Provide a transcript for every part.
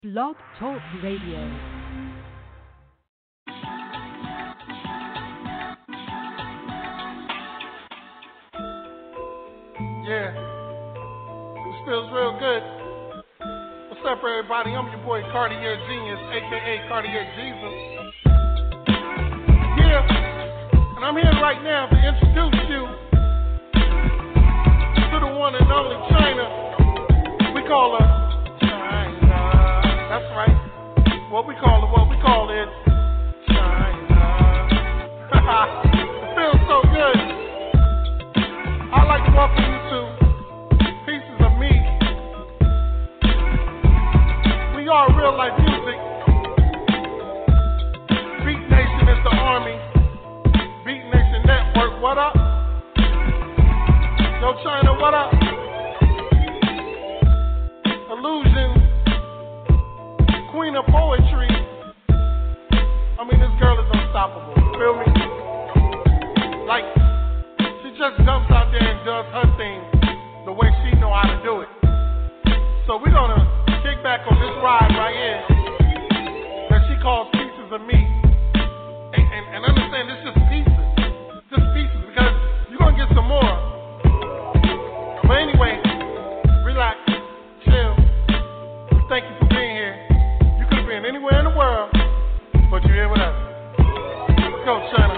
Blog Talk Radio. Yeah, this feels real good. What's up, everybody? I'm your boy Cartier Genius, aka Cartier Jesus. Yeah, and I'm here right now to introduce you to the one and only China. We call her China. That's right. What we call it China. It feels so good. I'd like to welcome you to Pieces of Me. We are real life music. Beat Nation is the army. Beat Nation Network, what up? Yo, China, what up? Illusion, Queen of Poetry. I mean, this girl is unstoppable. You feel me? Like, she just jumps out there and does her thing the way she know how to do it. So we're gonna kick back on this ride right here that she calls Pieces of Me. And understand, it's just pieces, because you're gonna get some more. But anyway, relax, chill. We thank you for being here. You could have been anywhere in the world, but you're here with us. Let's go, China.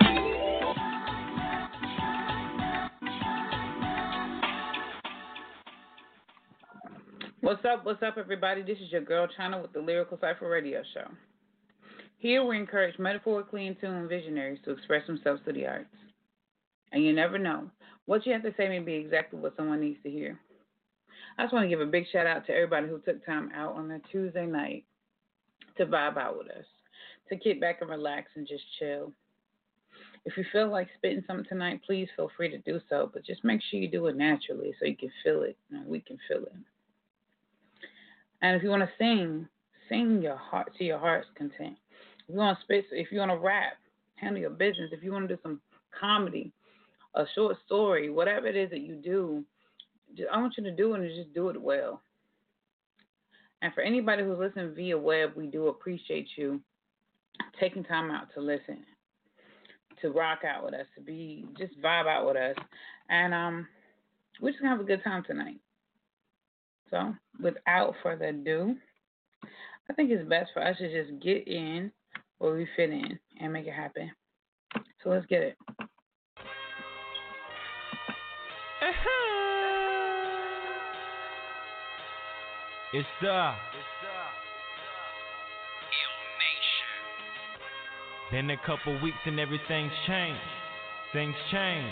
What's up, everybody? This is your girl, China, with the Lyrical Cypher Radio Show. Here we encourage metaphorically in tune visionaries to express themselves through the arts. And you never know. What you have to say may be exactly what someone needs to hear. I just want to give a big shout out to everybody who took time out on a Tuesday night to vibe out with us, to kick back and relax and just chill. If you feel like spitting something tonight, please feel free to do so, but just make sure you do it naturally so you can feel it and we can feel it. And if you want to sing your heart to your heart's content. If you want to spit, if you want to rap, handle your business. If you want to do some comedy, a short story, whatever it is that you do, I want you to do it and just do it well. And for anybody who's listening via web, we do appreciate you taking time out to listen, to rock out with us, to just vibe out with us. And we're just going to have a good time tonight. So, without further ado, I think it's best for us to just get in where we fit in and make it happen. So, let's get it. It's the Been a couple weeks and everything's changed. Things change.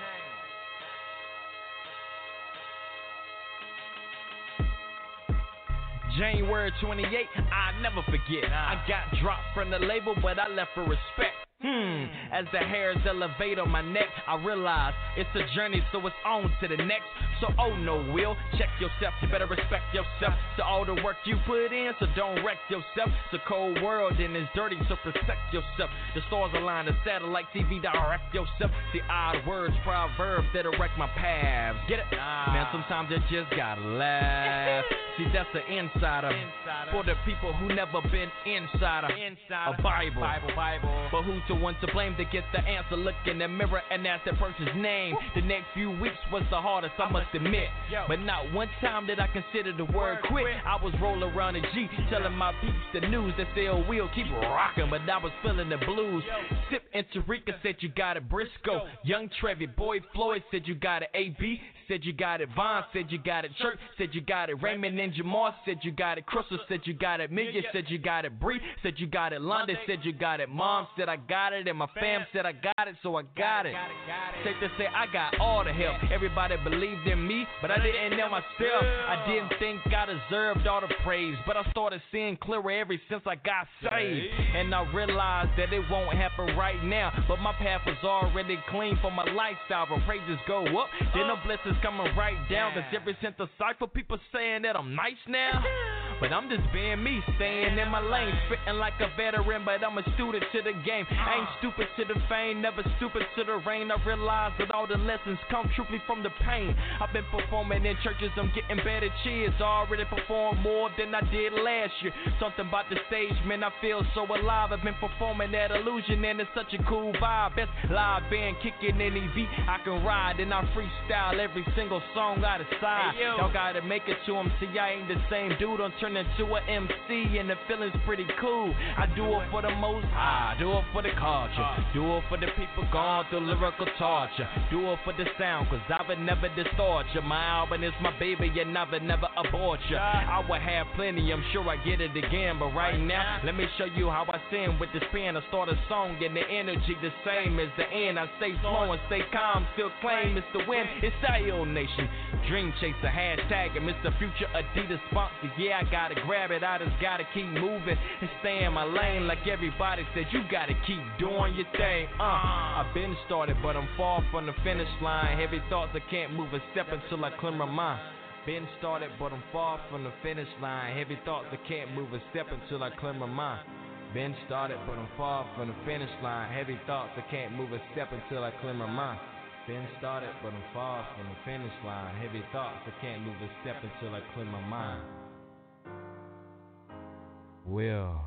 January 28th, I'll never forget. I got dropped from the label, but I left for respect. As the hairs elevate on my neck, I realize it's a journey, so it's on to the next. So, oh no, Will, check yourself, you better respect yourself. To all the work you put in, so don't wreck yourself. It's a cold world and it's dirty, so protect yourself. The stars align, the satellite TV, direct yourself. The odd words, proverbs that direct my paths. Get it? Man, sometimes you just gotta laugh. See, that's the insider. For the people who never been inside a Bible. But who's the one to blame to get the answer? Look in the mirror and ask that person's name. The next few weeks was the hardest, I must admit. But not one time did I consider the word quit. I was rolling around a G, telling my peeps the news that they'll will keep rocking, but I was feeling the blues. Sip and Tarika said you got it, Briscoe. Young Trevi, Boy Floyd said you got it, AB said you got it, Vaughn said you got it, Church said you got it, Raymond and Jamar said you got it, Crystal said you got it, Minya said you got it, Bree said you got it, London said you got it, Mom said I got it, and my fam said I got it, so I got it. Safe to say I got all the help. Everybody believed in me, but I didn't know myself. I didn't think I deserved all the praise, but I started seeing clearer ever since I got saved. And I realized that it won't happen right now, but my path was already clean for my lifestyle. When praises go up, then the blessings coming right down. Cause ever since the cypher, people saying that I'm nice now. But I'm just being me, staying in my lane, spitting like a veteran, but I'm a student to the game. I ain't stupid to the fame, never stupid to the rain. I realize that all the lessons come truly from the pain. I've been performing in churches, I'm getting better cheers. Already performed more than I did last year. Something about the stage, man, I feel so alive. I've been performing that illusion, and it's such a cool vibe. Best live band kicking any beat I can ride, and I freestyle every single song out of sight. Hey, y'all gotta make it to them. See, I ain't the same dude. I'm turning to an MC, and the feeling's pretty cool. I do it for the most high, do it for the culture, do it for the people going through lyrical torture, do it for the sound, cause I would never distort you. My album is my baby, and I would never abort you. I would have plenty, I'm sure I get it again, but right now, let me show you how I sing with this pen. I start a song, and the energy the same as the end. I stay slow and stay calm, still claim it's the win. It's IO Nation, Dream Chaser, hashtag it, Mr. Future Adidas sponsor. Yeah, I gotta grab it, I just gotta keep moving and stay in my lane. Like everybody said, you gotta keep doing your thing. I've been started, but I'm far from the finish line. Heavy thoughts, I can't move a step until I clear my mind. Been started, but I'm far from the finish line. Heavy thoughts, I can't move a step until I clear my mind. Been started, but I'm far from the finish line. Heavy thoughts, I can't move a step until I clear my mind. Been started, but I'm far from the finish line. Heavy thoughts, I can't move a step until I clear my mind. Will.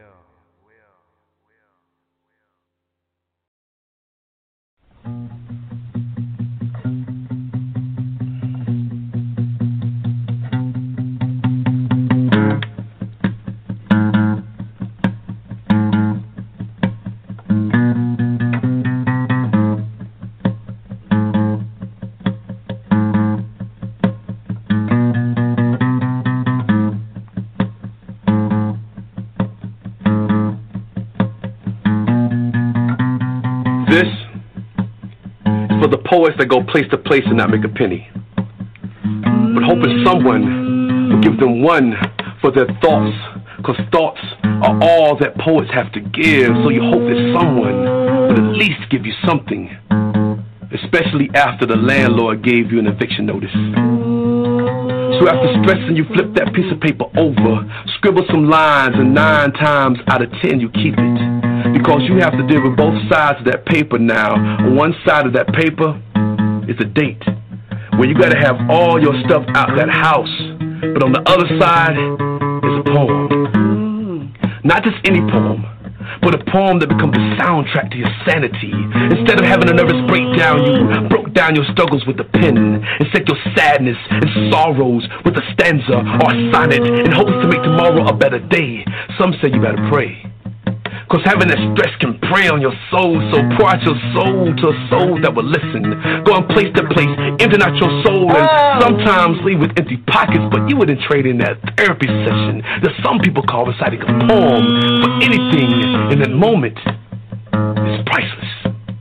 Poets that go place to place and not make a penny, but hoping someone will give them one for their thoughts, cause thoughts are all that poets have to give. So you hope that someone will at least give you something, especially after the landlord gave you an eviction notice. So after stressing, you flip that piece of paper over, scribble some lines, and 9 times out of 10 you keep it. Because you have to deal with both sides of that paper now. On one side of that paper is a date, where you gotta have all your stuff out that house. But on the other side is a poem. Not just any poem, but a poem that becomes the soundtrack to your sanity. Instead of having a nervous breakdown, you broke down your struggles with a pen, and set your sadness and sorrows with a stanza or a sonnet in hopes to make tomorrow a better day. Some say you better pray, cause having that stress can prey on your soul. So pour out your soul to a soul that will listen. Going place to place, emptying out your soul, and sometimes leave with empty pockets. But you wouldn't trade in that therapy session that some people call reciting a poem. For anything in that moment is priceless.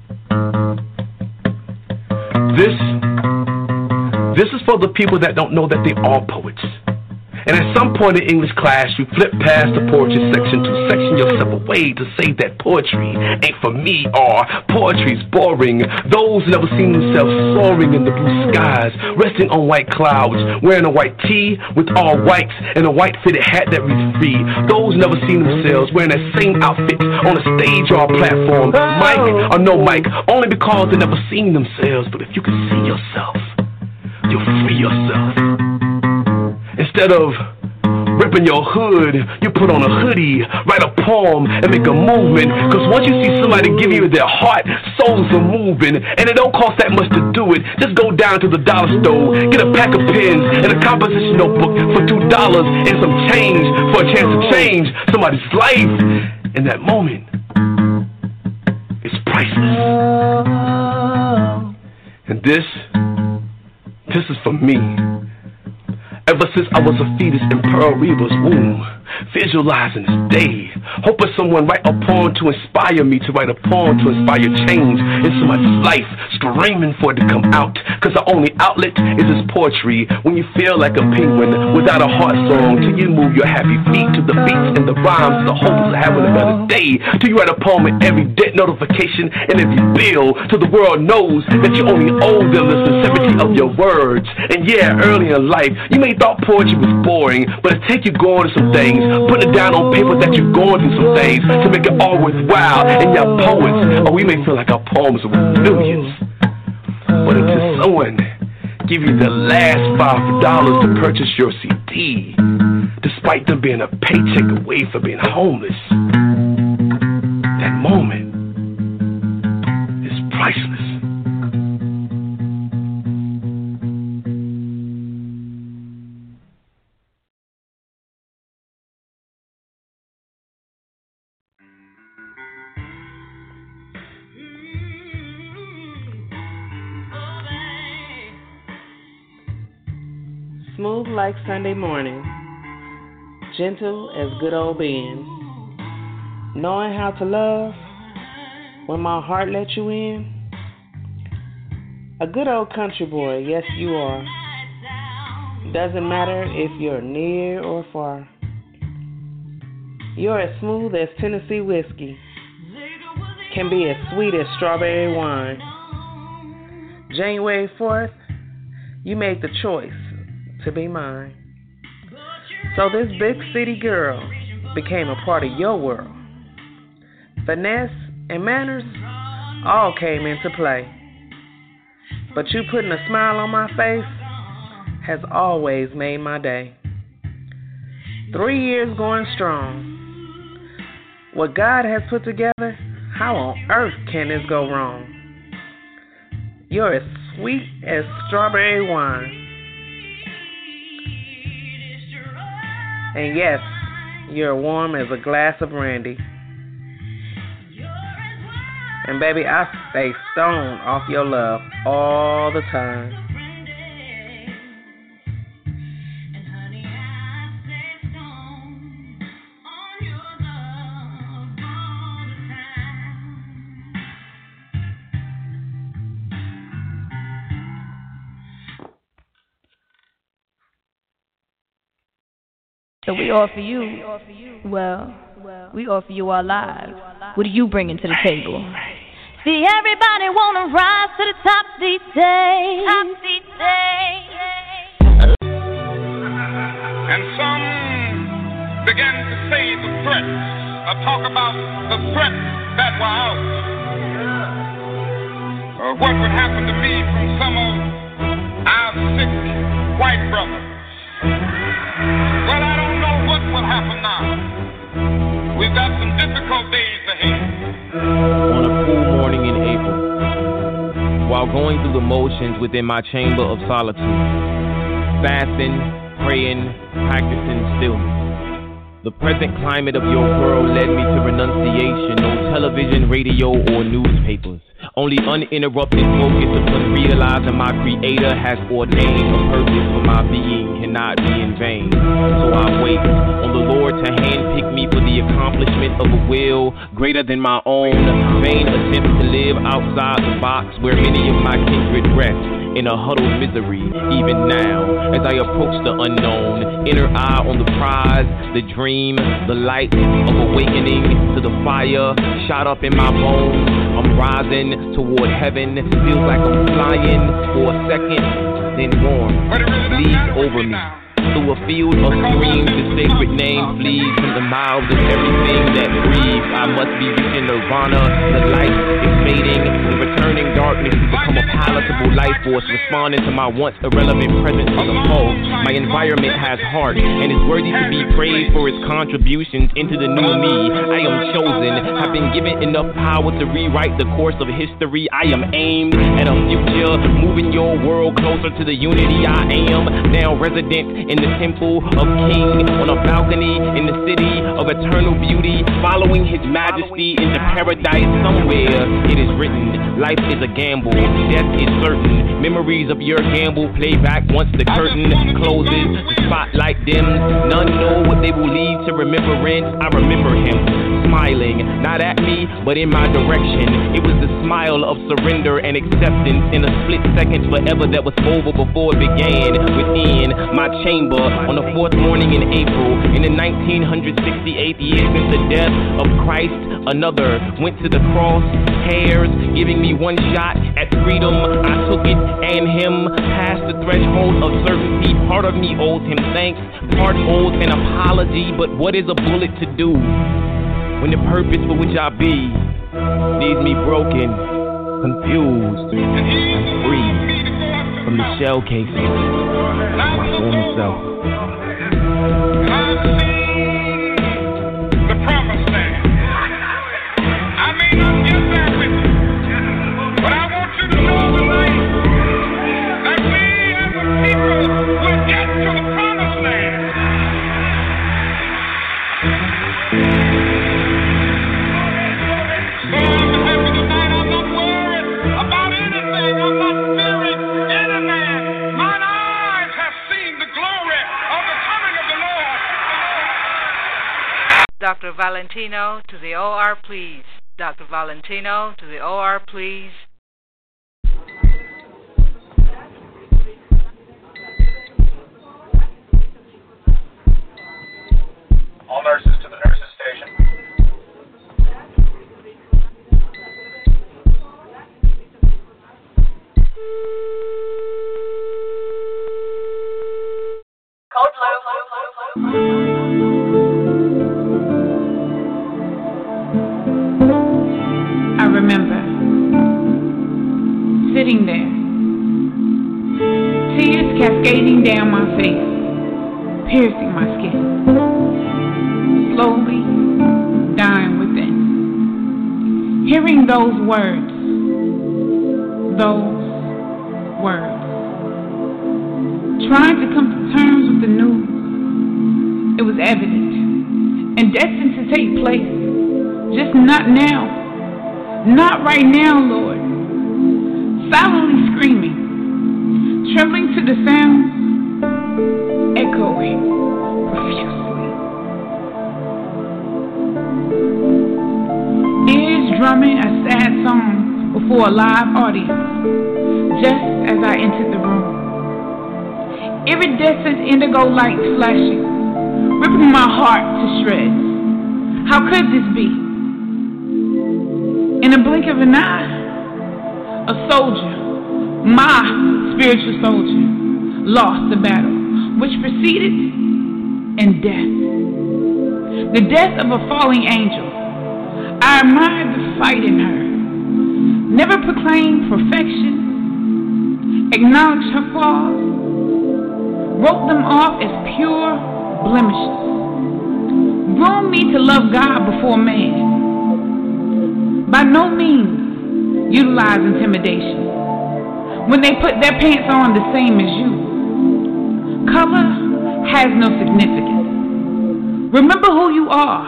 This is for the people that don't know that they are poets. And at some point in English class, you flip past the poetry section to section yourself away to say that poetry ain't for me, or poetry's boring. Those who never seen themselves soaring in the blue skies, resting on white clouds, wearing a white tee with all whites and a white fitted hat that reads free. Those who never seen themselves wearing that same outfit on a stage or a platform, mic or no mic, only because they never seen themselves. But if you can see yourself, you'll free yourself. Instead of ripping your hood, you put on a hoodie, write a poem, and make a movement. Cause once you see somebody give you their heart, souls are moving. And it don't cost that much to do it. Just go down to the dollar store, get a pack of pens and a composition notebook for $2 and some change for a chance to change somebody's life. In that moment, it's priceless. And this is for me. Ever since I was a fetus in Pearl Reba's womb, visualizing this day. Hoping someone write a poem to inspire me to write a poem to inspire change in somebody's life. Screaming for it to come out, cause the only outlet is this poetry. When you feel like a penguin without a heart song, till you move your happy feet to the beats and the rhymes, the hopes of having a better day. Till you write a poem in every debt notification and every bill, till the world knows that you only owe them the sincerity of your words. And yeah, early in life, you may thought poetry was boring, but it take you going to some things, putting it down on paper that you're going through some things to make it all worthwhile. And y'all poets, or we may feel like our poems are worth millions. But until someone give you the last $5 to purchase your CD, despite them being a paycheck away from being homeless, that moment is priceless. Smooth like Sunday morning, gentle as good old being, knowing how to love when my heart let you in. A good old country boy, yes you are. Doesn't matter if you're near or far. You're as smooth as Tennessee whiskey, can be as sweet as strawberry wine. January 4th, you made the choice to be mine. So this big city girl became a part of your world. Finesse and manners all came into play. But you putting a smile on my face has always made my day. 3 years going strong. What God has put together, how on earth can this go wrong? You're as sweet as strawberry wine. And yes, you're warm as a glass of brandy. And baby, I stay stoned off your love all the time. So we offer you, well, we offer you our lives. What are you bringing to the table? See, everybody wanna rise to the top these days. And some began to say the threats, or talk about the threats that were out. What would happen to me from some of our sick white brothers? Well, I don't know what will happen now. We've got some difficult days ahead. On a cool morning in April, while going through the motions within my chamber of solitude, fasting, praying, practicing stillness, the present climate of your world led me to renunciation. No television, radio, or newspapers. Only uninterrupted focus upon realizing my Creator has ordained a purpose for my being cannot be in vain. So I wait on the Lord to handpick me for the accomplishment of a will greater than my own. Vain attempts to live outside the box where many of my kindred rest in a huddled misery. Even now, as I approach the unknown, inner eye on the prize, the dream, the light of awakening to the fire shot up in my bones. I'm rising toward heaven, feels like I'm flying for a second, then warm leaves over me. Through a field of streams, the sacred name flees from the mouths of everything that breathes. I must be reaching nirvana. The light is fading. The returning darkness has become a palatable life force, responding to my once irrelevant presence as a pulse. My environment has heart and is worthy to be praised for its contributions into the new me. I am chosen, have been given enough power to rewrite the course of history. I am aimed at a future, moving your world closer to the unity I am. Now resident in the temple of King, on a balcony in the city of eternal beauty, following his majesty into paradise somewhere. It is written, life is a gamble, death is certain. Memories of your gamble play back once the curtain closes, the spotlight dims. None know what they will leave to remembrance. I remember him smiling, not at me, but in my direction. It was the smile of surrender and acceptance in a split second forever that was over before it began. Within my chamber on the 4th morning in April, in the 1968th year since the death of Christ, another went to the cross, hairs giving me one shot at freedom. I took it and him past the threshold of certainty. Part of me owes him thanks, part owes an apology, but what is a bullet to do when the purpose for which I be leaves me broken, confused, free from the shell casing of my former self. I've seen the promised land. I may not get there with you, but I want you to know tonight that we as a people will get to the promised land. So I'm happy tonight. I'm not worried about anything. I'm not fearing any man. Mine eyes have seen the glory of the coming of the Lord. Dr. Valentino to the OR, please. Dr. Valentino to the OR, please. All nurses to the nurses station. Code blue. I remember sitting there, tears cascading down my face, piercing my skin, slowly dying within. Hearing those words, trying to come to terms with the news. It was evident and destined to take place, just not now. Not right now, Lord. Silently screaming, trembling to the sound, echoing profusely. Ears drumming a sad song before a live audience, just as I entered the room. Iridescent indigo lights flashing, ripping my heart to shreds. How could this be? In a blink of an eye, a soldier, my spiritual soldier, lost the battle, which preceded in death. The death of a falling angel. I admired the fight in her. Never proclaimed perfection, acknowledged her flaws, wrote them off as pure blemishes. Groomed me to love God before man. By no means utilize intimidation when they put their pants on the same as you. Color has no significance. Remember who you are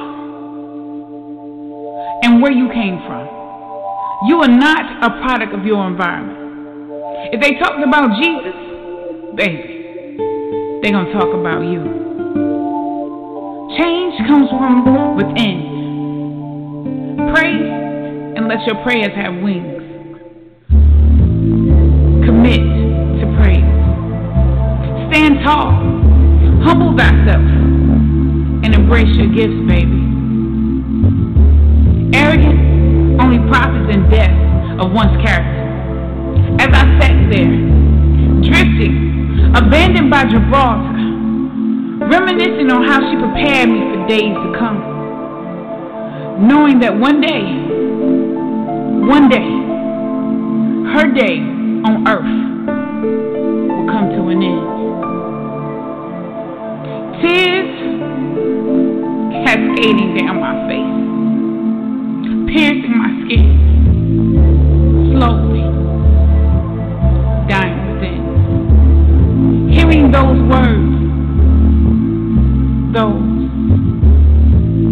and where you came from. You are not a product of your environment. If they talked about Jesus, baby, they're going to talk about you. Change comes from within. Pray and let your prayers have wings. Commit to praise. Stand tall. Humble thyself. And embrace your gifts, baby. Arrogance only profits in death of one's character. As I sat there, drifting, abandoned by Gibraltar, reminiscing on how she prepared me for days to come, knowing that one day, her day on earth will come to an end. Tears cascading down my face, piercing my skin, slowly dying within. Hearing those words,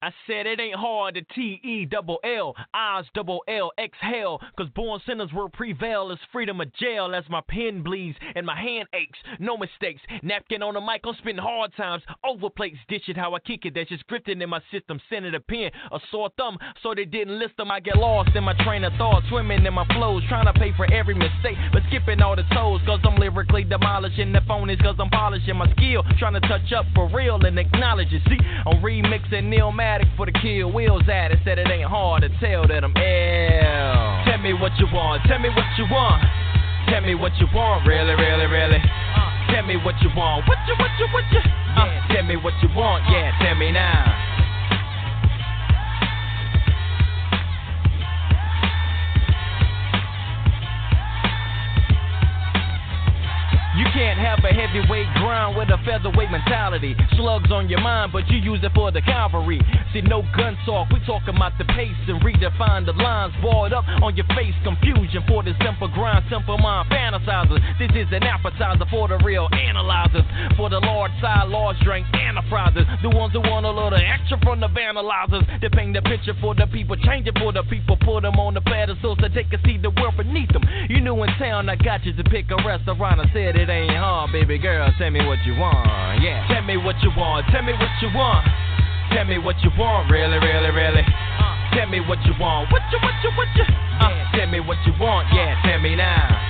I said it ain't hard to T-E-double-L, I's double L, exhale, cause born sinners will prevail as freedom of jail as my pen bleeds and my hand aches, no mistakes, napkin on the mic, I'm spitting hard times, over plates, dish it how I kick it, that's just scripted in my system, sending a pen, a sore thumb, so they didn't list them, I get lost in my train of thought, swimming in my flows, trying to pay for every mistake, but skipping all the toes, cause I'm lyrically demolishing the phonies, cause I'm polishing my skill, trying to touch up for real and acknowledge it, see, I'm remixing Neilmatic for the kill wheels at it. Said it ain't hard to tell that I'm ill. Tell me what you want. Tell me what you want. Tell me what you want. Really, really, really. Tell me what you want. What you? Tell me what you want. Yeah, tell me now. You can't have a heavyweight grind with a featherweight mentality. Slugs on your mind, but you use it for the cavalry. See, no gun talk, we talking about the pace and redefine the lines. Boiled up on your face, confusion for the simple grind, simple mind fantasizers. This is an appetizer for the real analyzers. For the large side, large drink enterprises. The ones who want a little extra from the vandalizers. They paint the picture for the people, change it for the people. Put them on the pedestal so they can see the world beneath them. You new in town, I got you to pick a restaurant. I said it ain't hard, baby girl, tell me what you want, yeah. Tell me what you want, tell me what you want. Tell me what you want, really, really, really. Tell me what you want, what you. Tell me what you want, yeah, tell me now.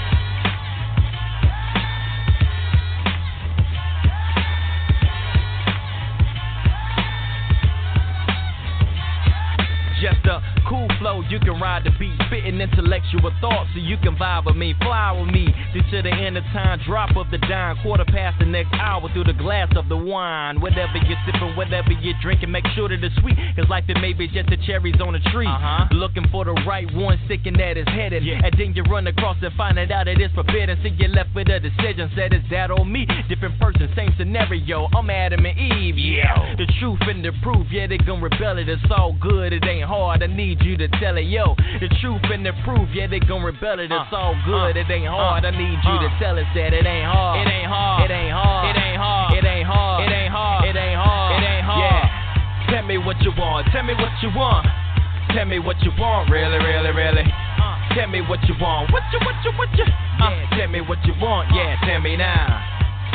Just a cool flow, you can ride the beat, spitting intellectual thoughts so you can vibe with me, fly with me, to the end of time, drop of the dime, quarter past the next hour through the glass of the wine. Whatever you're sipping, whatever you're drinking, make sure that it's sweet, cause life it may be just the cherries on a tree. Looking for the right one, sticking at his head, and then you run across and find it out that it's forbidden, so you're left with a decision, said is that on me? Different person, same scenario, I'm Adam and Eve, yeah. The truth and the proof, yeah, they gon' rebel it, it's all good, it ain't hard, I need you to tell it, yo. The truth and the proof, yeah, they gon' rebel it, it's all good, it ain't hard, I need you to tell it, that it ain't hard, it ain't hard, it ain't hard, it ain't hard, it ain't hard, it ain't hard, it ain't hard, it ain't hard, yeah. Tell me what you want, tell me what you want. Tell me what you want, really, really, really. Tell me what you want, what you. Tell me what you want, yeah, tell me now.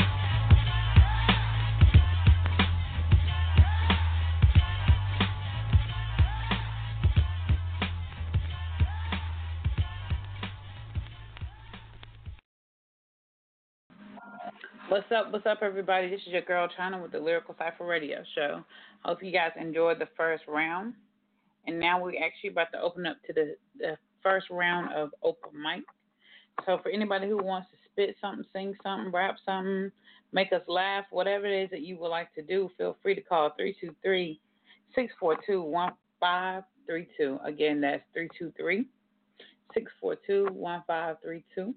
What's up, everybody? This is your girl, China, with the Lyrical Cypher Radio Show. Hope you guys enjoyed the first round. And now we're actually about to open up to the first round of open mic. So for anybody who wants to spit something, sing something, rap something, make us laugh, whatever it is that you would like to do, feel free to call 323-642-1532. Again, that's 323-642-1532.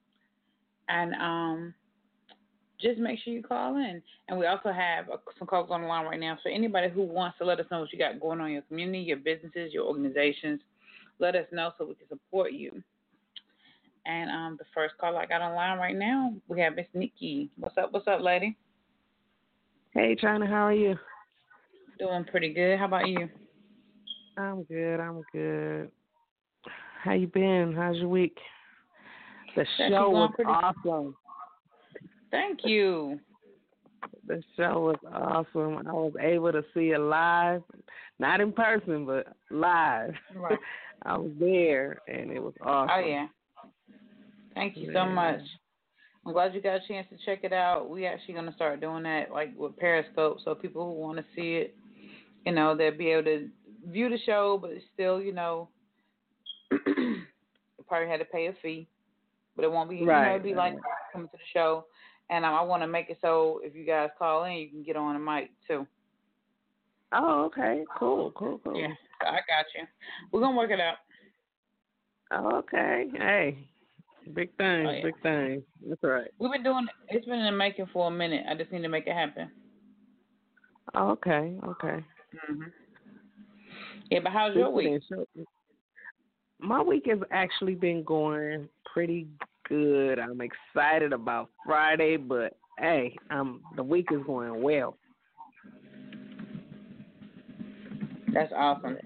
And just make sure you call in. And we also have some calls on the line right now. So anybody who wants to let us know what you got going on in your community, your businesses, your organizations, let us know so we can support you. And the first call I got on the line right now, we have Miss Nikki. What's up, lady? Hey, China, how are you? Doing pretty good. How about you? I'm good. How you been? How's your week? The show was awesome. Thank you. The show was awesome. I was able to see it live, not in person, but live. Right. I was there, and it was awesome. Oh, yeah. Thank you so much. I'm glad you got a chance to check it out. We actually going to start doing that, like with Periscope, so people who want to see it, you know, they'll be able to view the show, but still, you know, probably had to pay a fee, but it won't be, right. It'll be like coming to the show. And I want to make it so if you guys call in, you can get on the mic, too. Oh, okay. Cool. Yeah, I got you. We're going to work it out. Okay. Hey, big things, big things. That's right. We've been doing it. It's been in the making for a minute. I just need to make it happen. Okay. Mm-hmm. Yeah, but how's your week? My week has actually been going pretty good. I'm excited about Friday, but hey, the week is going well. That's awesome.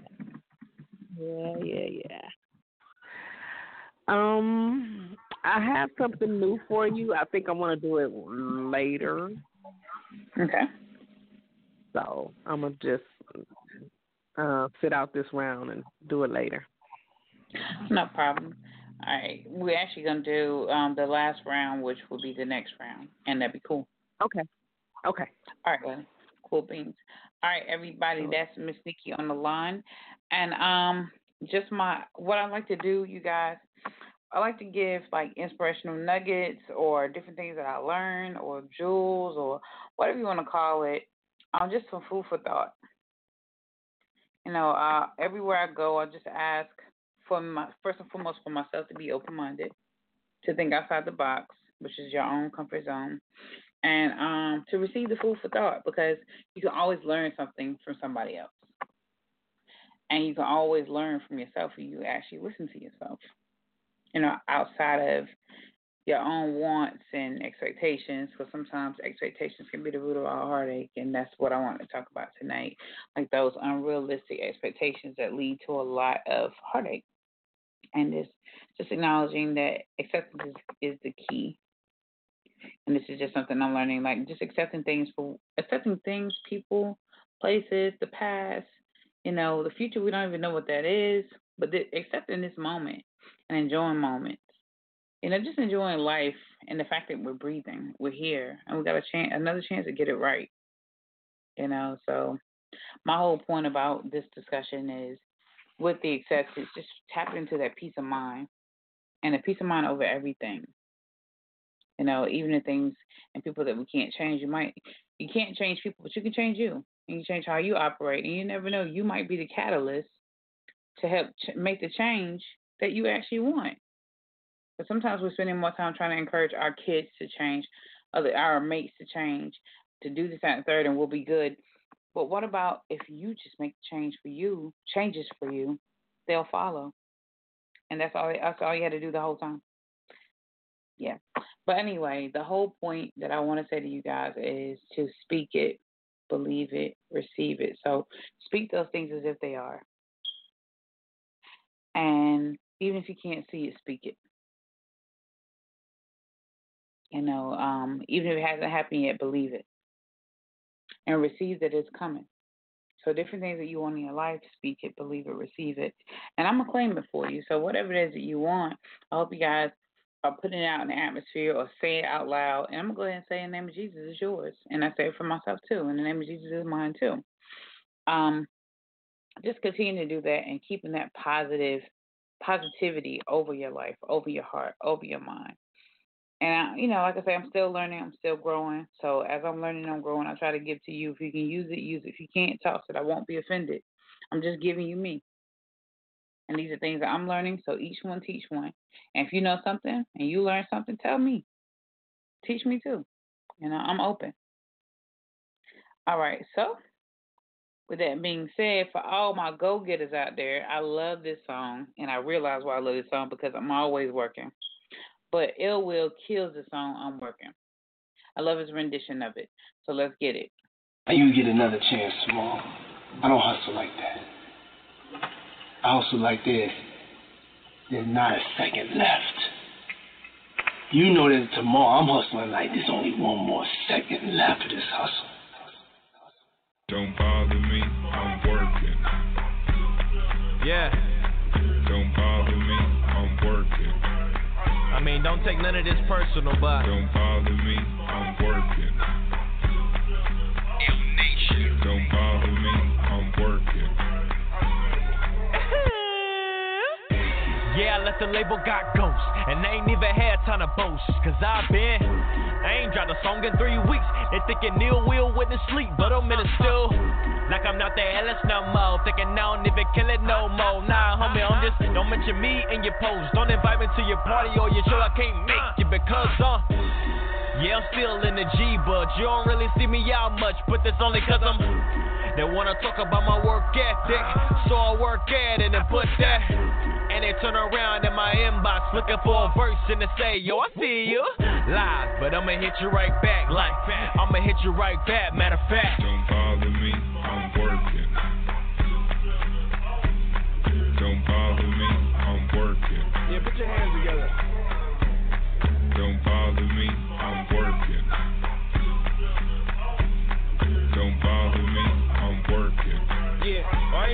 Yeah. I have something new for you. I think I want to do it later. Okay. So I'm going to just sit out this round and do it later. No problem. All right. We're actually going to do the last round, which will be the next round, and that'd be cool. Okay. All right, well, cool beans. All right, everybody, that's Miss Nikki on the line. And just what I like to do, you guys, I like to give like inspirational nuggets or different things that I learned or jewels or whatever you want to call it, just some food for thought. You know, everywhere I go, I just ask first and foremost for myself to be open-minded, to think outside the box, which is your own comfort zone, and to receive the food for thought, because you can always learn something from somebody else. And you can always learn from yourself if you actually listen to yourself. You know, outside of your own wants and expectations, because sometimes expectations can be the root of our heartache, and that's what I want to talk about tonight, like those unrealistic expectations that lead to a lot of heartache. And it's just acknowledging that acceptance is the key. And this is just something I'm learning, like just accepting things, people, places, the past, you know, the future, we don't even know what that is, but accepting this moment and enjoying moments. You know, just enjoying life and the fact that we're breathing, we're here, and we got another chance to get it right. You know, so my whole point about this discussion is, with the acceptance, just tap into that peace of mind, and a peace of mind over everything. You know, even the things and people that we can't change. You can't change people, but you can change you. And you change how you operate, and you never know, you might be the catalyst to help make the change that you actually want. But sometimes we're spending more time trying to encourage our kids to change, our mates to change, to do this, that, and third, and we'll be good. But what about if you just make changes for you, they'll follow. And that's all you had to do the whole time. Yeah. But anyway, the whole point that I want to say to you guys is to speak it, believe it, receive it. So speak those things as if they are. And even if you can't see it, speak it. You know, even if it hasn't happened yet, believe it. And receive that it's coming. So different things that you want in your life, speak it, believe it, receive it. And I'm going to claim it for you. So whatever it is that you want, I hope you guys are putting it out in the atmosphere or say it out loud. And I'm going to go ahead and say, in the name of Jesus, is yours. And I say it for myself, too. In the name of Jesus, is mine, too. Just continue to do that and keeping that positivity over your life, over your heart, over your mind. And, you know, like I say, I'm still learning. I'm still growing. So as I'm learning, I'm growing. I try to give to you. If you can use it, use it. If you can't, toss it. I won't be offended. I'm just giving you me. And these are things that I'm learning, so each one teach one. And if you know something and you learn something, tell me. Teach me too. You know, I'm open. All right, so with that being said, for all my go-getters out there, I love this song, and I realize why I love this song, because I'm always working. But Ill Will kills the song I'm working. I love his rendition of it. So let's get it. You get another chance tomorrow. I don't hustle like that. I hustle like there's not a second left. You know that tomorrow I'm hustling like there's only one more second left of this hustle. Don't bother me, I'm working. Yeah. Don't bother me, I'm working. I mean, don't take none of this personal, but don't bother me, I'm working. Don't bother me, I'm working. Yeah, I let the label got ghost, and I ain't even had time to boast, cause I ain't dropped a song in 3 weeks. They thinking Neil will witness sleep, but I'm in it still. Like I'm not the Ellis no more, thinking I don't even kill it no more. Nah, homie, I'm just, don't mention me in your post. Don't invite me to your party or your show, I can't make it because, yeah, I'm still in the G, but you don't really see me out much. But that's only cause they wanna talk about my work ethic, so I work at it and put that. And they turn around in my inbox looking for a verse and they say, yo, I see you live, but I'ma hit you right back, like I'ma hit you right back, matter of fact. Don't bother me, I'm working.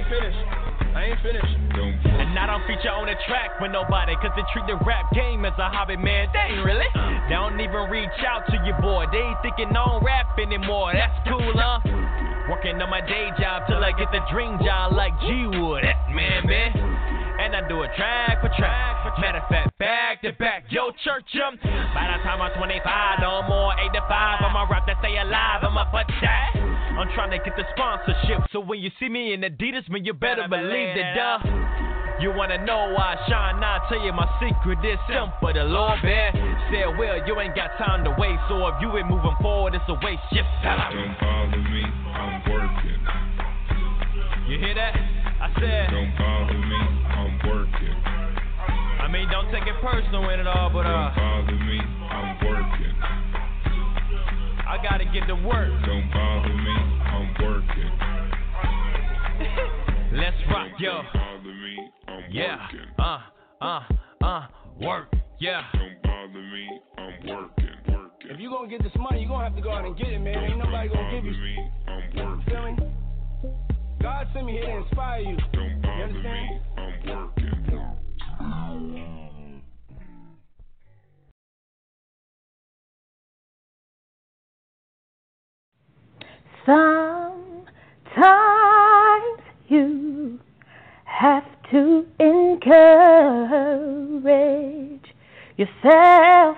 ain't finished. And I don't feature on the track with nobody, cause they treat the rap game as a hobby, man. They ain't really. They don't even reach out to your boy. They ain't thinking on rap anymore. That's cool, huh? Working on my day job till I get the dream job like G would. Man. And I do it track for track. Matter of fact, back to back. Yo, church, by the time I'm 25, no more 8 to 5. I'ma rap to stay alive. I'ma put that. I'm trying to get the sponsorship. So when you see me in Adidas, man, you better believe that, You wanna know why I shine? Now I tell you my secret is simple. The Lord bear said, well, you ain't got time to waste. So if you ain't moving forward, it's a waste. Just tell him. Don't bother me, I'm working. You hear that? I said, don't bother me, I'm working. I mean, don't take it personal in it all, but don't bother me, I'm working. I gotta get to work. Don't bother me, I'm working. Let's rock, yo. Don't bother me, I'm working. Work, yeah. Don't bother me, I'm working. If you gonna get this money, you gonna have to go out and get it, man. Ain't nobody gonna give you. Me, I'm working. Feel me? God sent me here to inspire you. Don't bother me, I'm working. Sometimes you have to encourage yourself.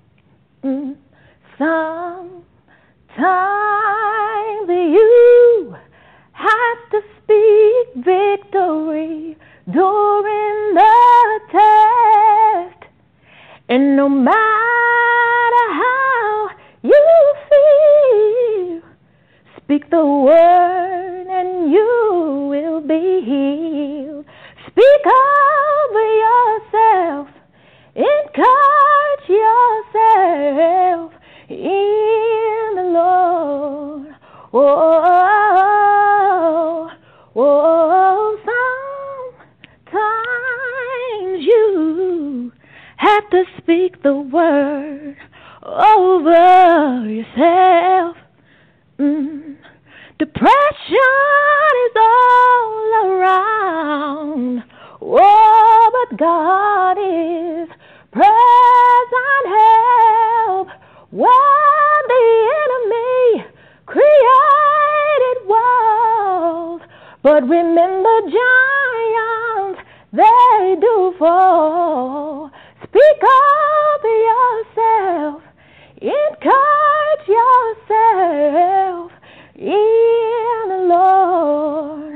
Sometimes you have to speak victory during the test. And no matter how you feel, speak the word and you will be healed. Speak over yourself. Encourage yourself in the Lord. Sometimes you have to speak the word over yourself. Depression is all around. Oh, but God is present help when the enemy created walls. But remember, giants, they do fall. Speak over yourself. Encourage yourself in the Lord.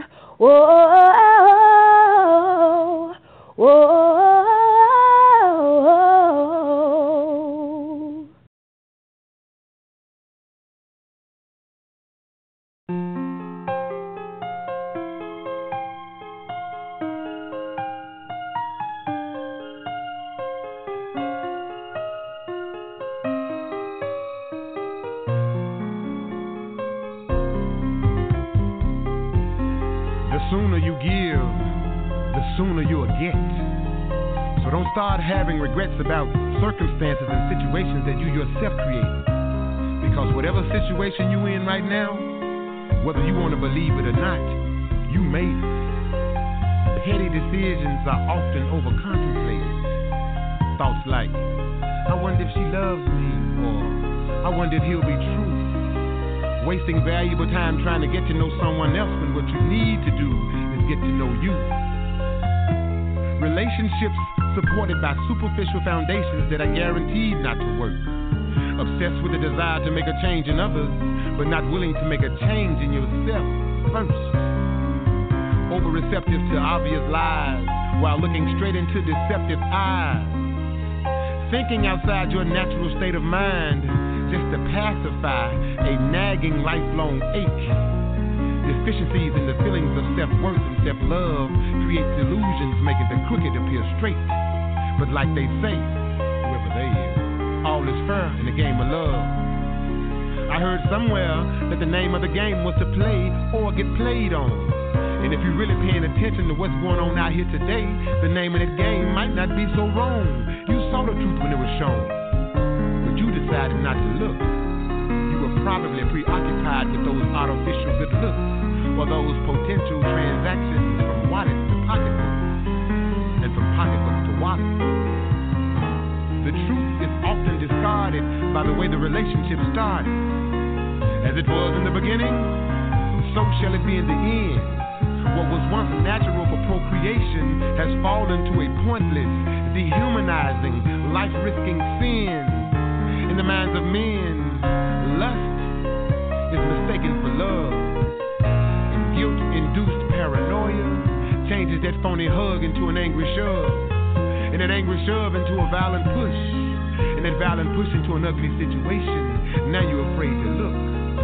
The sooner you give, the sooner you'll get. So don't start having regrets about circumstances and situations that you yourself created. Because whatever situation you're in right now, whether you want to believe it or not, you made it. Petty decisions are often over-contemplated. Thoughts like, I wonder if she loves me, or I wonder if he'll be true. Wasting valuable time trying to get to know someone else when what you need to do is get to know you. Relationships supported by superficial foundations that are guaranteed not to work. Obsessed with the desire to make a change in others, but not willing to make a change in yourself first. Over-receptive to obvious lies while looking straight into deceptive eyes. Thinking outside your natural state of mind just to pacify a nagging lifelong ache. Deficiencies in the feelings of self-worth and self-love create delusions making the crooked appear straight. But like they say, whoever they is, all is fair in the game of love. I heard somewhere that the name of the game was to play or get played on. And if you're really paying attention to what's going on out here today, the name of that game might not be so wrong. You saw the truth when it was shown, but you decided not to look. You were probably preoccupied with those artificial good looks, for those potential transactions from wallets to pocketbooks and from pocketbooks to wallets. The truth is often discarded by the way the relationship started. As it was in the beginning, so shall it be in the end. What was once natural for procreation has fallen to a pointless, dehumanizing, life-risking sin. In the minds of men, lust is mistaken for love, and guilt-induced paranoia changes that phony hug into an angry shove, and that angry shove into a violent push, and that violent push into an ugly situation. Now you're afraid to look.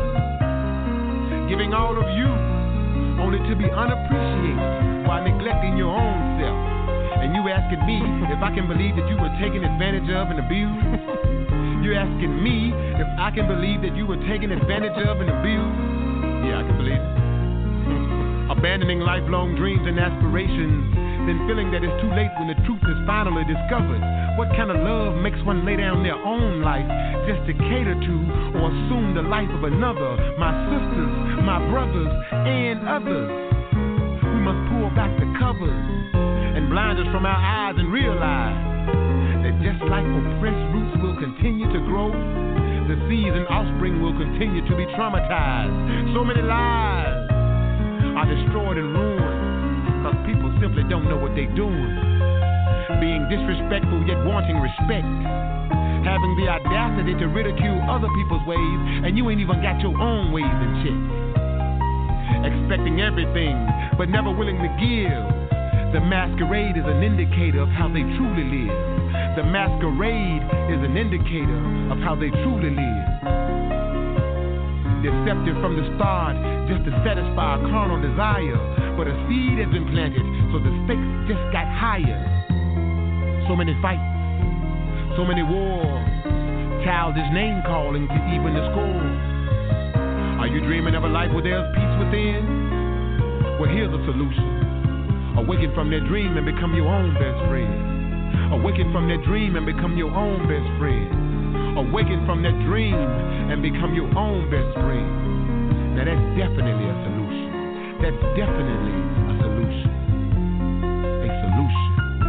Giving all of you only to be unappreciated while neglecting your own self. And you asking me if I can believe that you were taken advantage of and abused? You're asking me if I can believe that you were taken advantage of and abused? Yeah, I can believe it. Abandoning lifelong dreams and aspirations, then feeling that it's too late when the truth is finally discovered. What kind of love makes one lay down their own life just to cater to or assume the life of another? My sisters, my brothers, and others. We must pull back the covers and blind us from our eyes and realize that just like oppressed roots will continue to grow, the seeds and offspring will continue to be traumatized. So many lives are destroyed and ruined because people simply don't know what they're doing. Being disrespectful yet wanting respect. Having the audacity to ridicule other people's ways and you ain't even got your own ways in check. Expecting everything but never willing to give. The masquerade is an indicator of how they truly live. The masquerade is an indicator of how they truly live. Deceptive from the start just to satisfy a carnal desire. But a seed has been planted, so the stakes just got higher. So many fights, so many wars, childish name calling to even the score. Are you dreaming of a life where there's peace within? Well, here's a solution. Awaken from that dream and become your own best friend. Awaken from that dream and become your own best friend. Awaken from that dream and become your own best friend. Now that's definitely a solution. That's definitely a solution. A solution.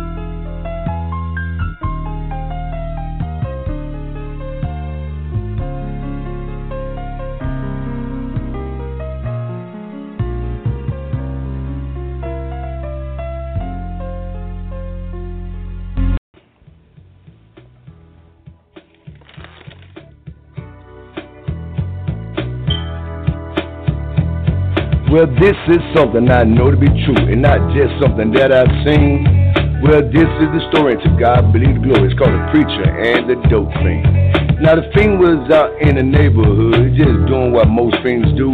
Well, this is something I know to be true, and not just something that I've seen. Well, this is the story, and to God believe the glory. It's called The Preacher and the Dope Fiend. Now, the fiend was out in the neighborhood, just doing what most fiends do.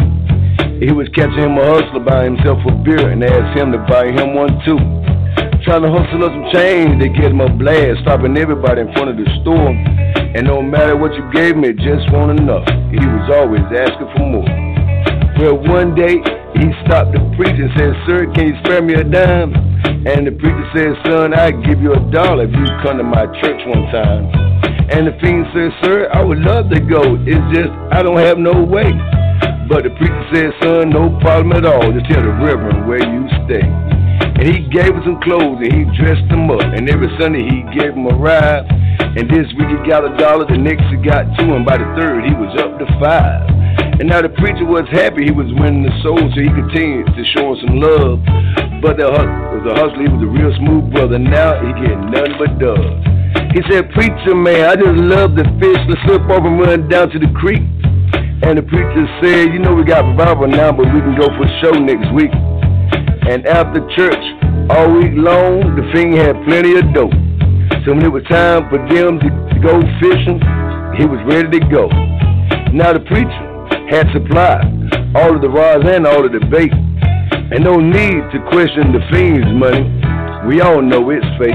He was catching him a hustler buying himself a beer, and asked him to buy him one too. Trying to hustle up some change, they get him a blast, stopping everybody in front of the store. And no matter what you gave me, it just wasn't enough. He was always asking for more. Well, one day, he stopped the preacher and said, "Sir, can you spare me a dime?" And the preacher said, "Son, I'd give you $1 if you come to my church one time." And the fiend said, "Sir, I would love to go. It's just I don't have no way." But the preacher said, "Son, no problem at all. Just tell the reverend where you stay." And he gave him some clothes and he dressed him up. And every Sunday he gave him a ride. And this week he got $1, the next he got 2, and by the third he was up to 5. And now the preacher was happy he was winning the soul, so he continued to show him some love. But the hustler, he was a real smooth brother. Now he getting nothing but dubs. He said, "Preacher man, I just love the fish. Let's slip off and run down to the creek." And the preacher said, "You know we got revival now, but we can go for a show next week." And after church, all week long, the fiend had plenty of dope. So when it was time for them to go fishing, he was ready to go. Now the preacher had supplied all of the rods and all of the bait, and no need to question the fiend's money. We all know it's fake.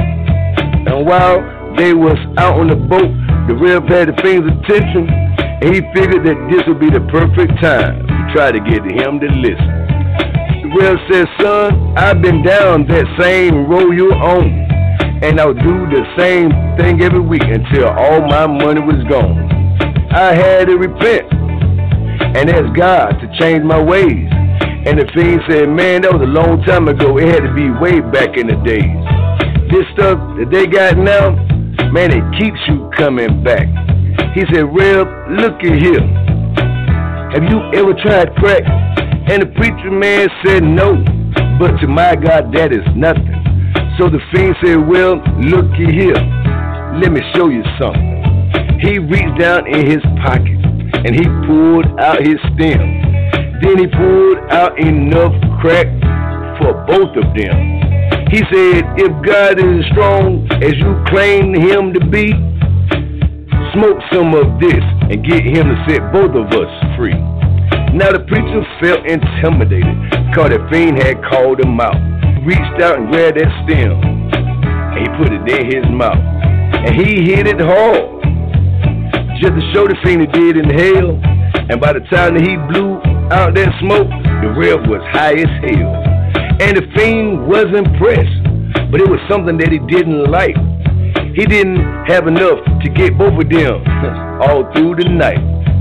And while they was out on the boat, the Rev had the fiend's attention, and he figured that this would be the perfect time to try to get him to listen. The Rev said, "Son, I've been down that same road you're on, and I'll do the same thing every week until all my money was gone. I had to repent and ask God to change my ways. And the fiend said, man, that was a long time ago. It had to be way back in the days. This stuff that they got now, man, it keeps you coming back. He said, Reb, look at here. Have you ever tried crack? And the preacher man said no, but to my God, that is nothing. So the fiend said, well, look at here. Let me show you something. He reached down in his pocket and he pulled out his stem. Then he pulled out enough crack for both of them. He said, if God is as strong as you claim him to be, smoke some of this and get him to set both of us free. Now the preacher felt intimidated because the fiend had called him out. Reached out and grabbed that stem and he put it in his mouth. And he hit it hard just to show the fiend he did inhale. And by the time that he blew out that smoke, the Reb was high as hell. And the fiend was impressed, but it was something that he didn't like. He didn't have enough to get both of them all through the night.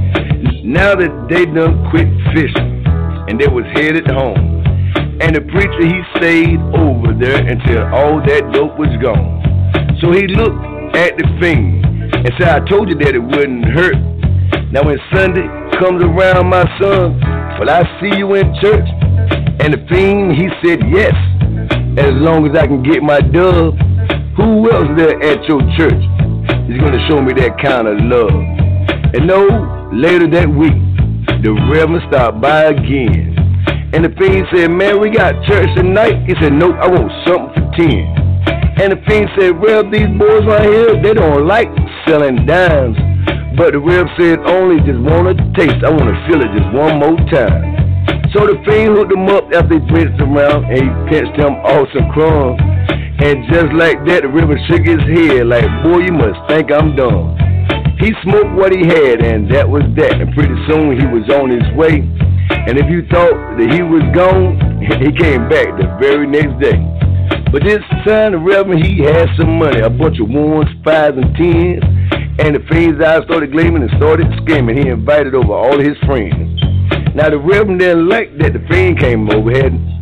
Now that they done quit fishing and they was headed home, and the preacher, he stayed over there until all that dope was gone. So he looked at the fiend and said, I told you that it wouldn't hurt. Now when Sunday comes around, my son, will I see you in church? And the fiend, he said, yes, as long as I can get my dove. Who else there at your church is going to show me that kind of love? And no, later that week, the Reverend stopped by again. And the fiend said, man, we got church tonight. He said, nope, I want something for 10. And the fiend said, Rev, these boys right here, they don't like selling dimes. But the Rev said, only just want a taste. I want to feel it just one more time. So the fiend hooked him up after he pinched him around and he pinched him off some crumbs. And just like that, the Reverend shook his head like, boy, you must think I'm dumb. He smoked what he had, and that was that. And pretty soon he was on his way. And if you thought that he was gone, he came back the very next day. But this time the Reverend, he had some money, a bunch of ones, fives, and tens. And the fiend's eyes started gleaming and started screaming. He invited over all his friends. Now the Reverend didn't like that the fiend came over,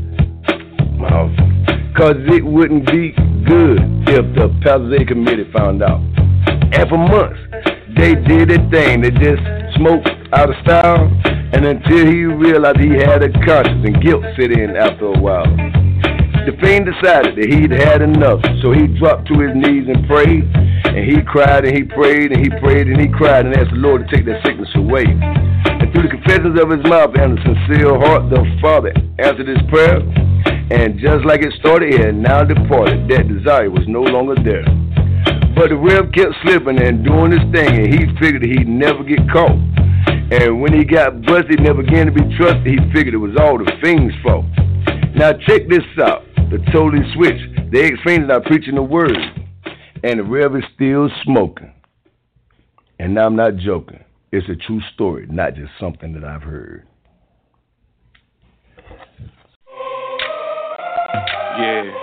cause it wouldn't be good if the Palisade Committee found out. And for months, they did a thing. They just smoked out of style, and until he realized he had a conscience and guilt set in after a while. The fiend decided that he'd had enough, so he dropped to his knees and prayed, and he cried and he prayed and he prayed and he cried and asked the Lord to take that sickness away. And through the confessions of his mouth and a sincere heart, the Father answered his prayer, and just like it started, it had now departed. That desire was no longer there. But the Rev kept slipping and doing his thing, and he figured he'd never get caught. And when he got busted, never again to be trusted, he figured it was all the fiend's fault. Now check this out. The totally switched. The ex-fiend is not preaching the word, and the Rev is still smoking. And now I'm not joking. It's a true story, not just something that I've heard. Yeah.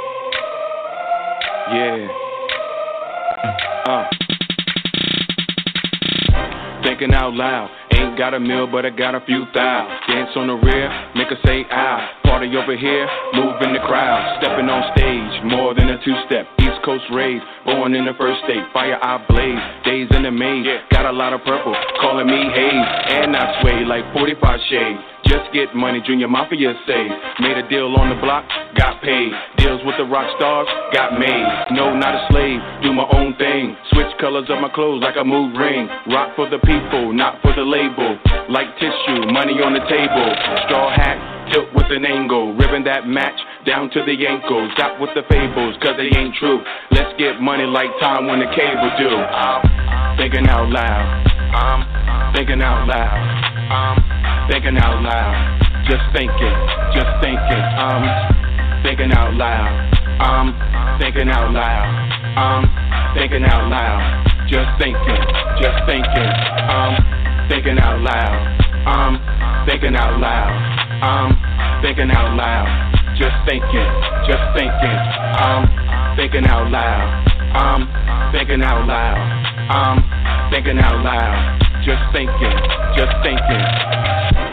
Thinking out loud. Ain't got a meal, but I got a few thou. Dance on the rear, make her say ow. Party over here, move in the crowd. Stepping on stage, more than a two-step. East Coast rave, born in the first state. Fire eye blaze, days in the maze. Got a lot of purple, calling me haze. And I sway like 45 shades. Just get money, Junior Mafia say. Made a deal on the block, got paid. Deals with the rock stars, got made. No, not a slave, do my own thing. Switch colors of my clothes like a mood ring. Rock for the people, not for the label. Like tissue, money on the table. Straw hat, tilt with an angle. Ribbon that match, down to the ankles. Stop with the fables, cause they ain't true. Let's get money like time when the cable do. I'm thinking out loud. I'm thinking out loud. Thinking out loud, just thinking, I'm thinking out loud, I'm thinking out loud, I'm thinking out loud, just thinking, I'm thinking out loud, I'm thinking out loud, I'm thinking out loud, just thinking, I'm thinking out loud, I'm thinking out loud, I'm thinking out loud, just thinking.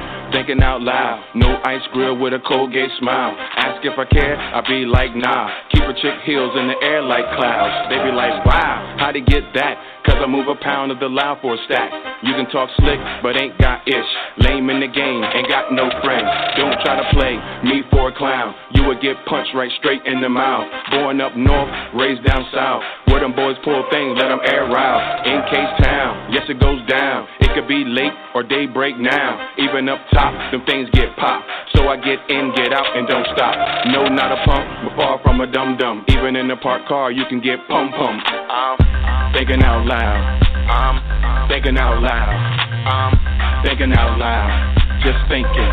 thinking out loud. No ice grill with a Colgate smile. Ask if I care, I be like nah. Keep a chick heels in the air like clouds. They be like, wow, how'd he get that? Cause I move a pound of the loud for a stack. You can talk slick, but ain't got ish. Lame in the game, ain't got no friends. Don't try to play me for a clown. You would get punched right straight in the mouth. Born up north, raised down south. Where them boys pull things, let them air out. In Case Town, yes it goes down. It could be late or daybreak now. Even up top, them things get popped. So I get in, get out, and don't stop. No, not a pump, but far from a dum-dum. Even in a parked car, you can get pum-pum. Thinking out loud. Thinking out loud. Thinking out loud. Just thinking.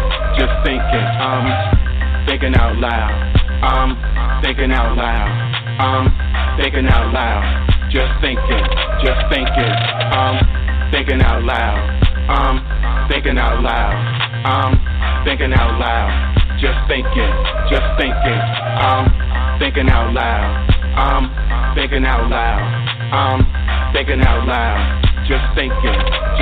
Thinking out loud. Thinking out loud. Thinking out loud. Just thinking. Thinking out loud. Thinking out loud. Thinking out loud. Just thinking. Thinking out loud. Thinking out loud. Thinking out loud. Just thinking.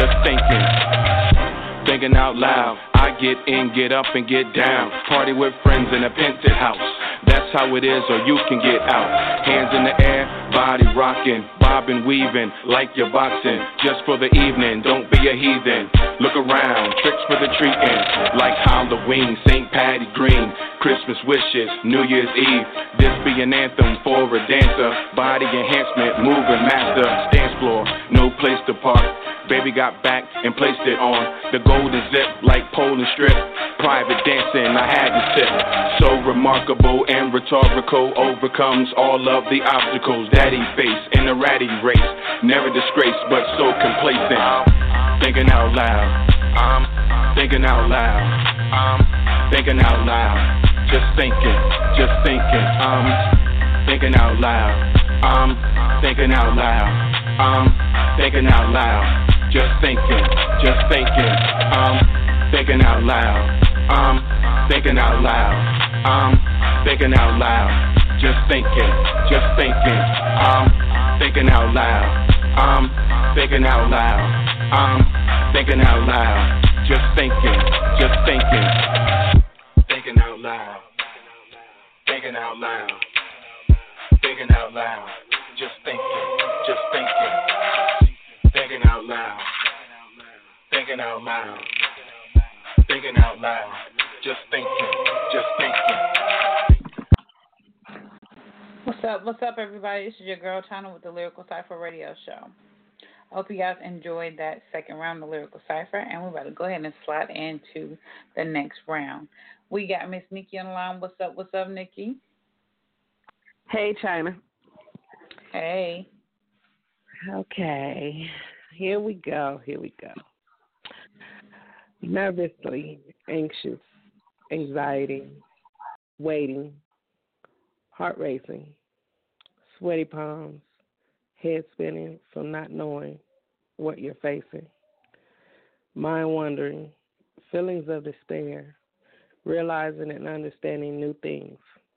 Thinking out loud. I get in, get up, and get down. Party with friends in a painted house. That's how it is, or you can get out. Hands in the air, body rocking, bobbing, weaving, like you're boxing. Just for the evening, don't be a heathen. Look around, tricks for the treating. Like Halloween, St. Patty Green, Christmas wishes, New Year's Eve. This be an anthem for a dancer. Body enhancement, moving master. Dance floor, no place to park. Baby got back and placed it on the golden zip like pole and strip. Private dancing, I had to tip. So remarkable and rhetorical, overcomes all of the obstacles that he faced in a ratty race. Never disgraced, but so complacent. Thinking out loud. Thinking out loud. Thinking out loud. Just thinking. Thinking out loud. Thinking out loud. Thinking out loud. Just thinking. Thinking out loud. Thinking out loud. Thinking out loud. Just thinking. Thinking out loud. Thinking out loud. Thinking out loud. Just thinking. Thinking out loud. Thinking out loud. Thinking out loud. Just thinking. Thinking out loud. Thinking out loud. Thinking out loud. Just thinking. What's up, everybody? This is your girl, China, with the Lyrical Cypher Radio Show. I hope you guys enjoyed that second round of Lyrical Cypher, and we're about to go ahead and slide into the next round. We got Miss Nikki on the line. What's up, Nikki? Hey, China. Hey. Okay. Here we go. Nervously, anxious, anxiety, waiting, heart racing, sweaty palms, head spinning from not knowing what you're facing, mind wandering, feelings of despair, realizing and understanding new things,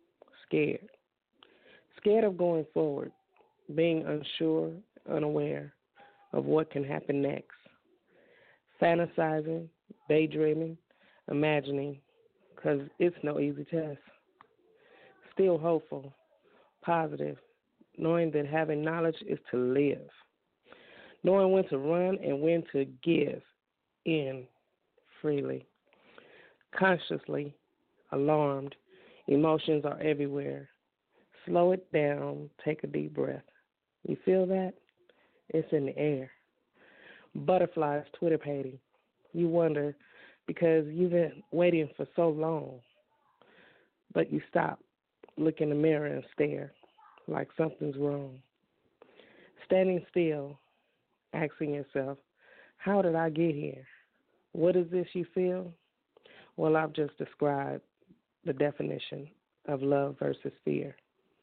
scared of going forward, being unsure, unaware of what can happen next, fantasizing, daydreaming, imagining, because it's no easy test. Still hopeful, positive, knowing that having knowledge is to live, knowing when to run and when to give in freely, consciously, alarmed, emotions are everywhere. Slow it down, take a deep breath. You feel that? It's in the air. Butterflies twitterpating. You wonder because you've been waiting for so long. But you stop, look in the mirror and stare like something's wrong. Standing still, asking yourself, how did I get here? What is this you feel? Well, I've just described the definition of love versus fear.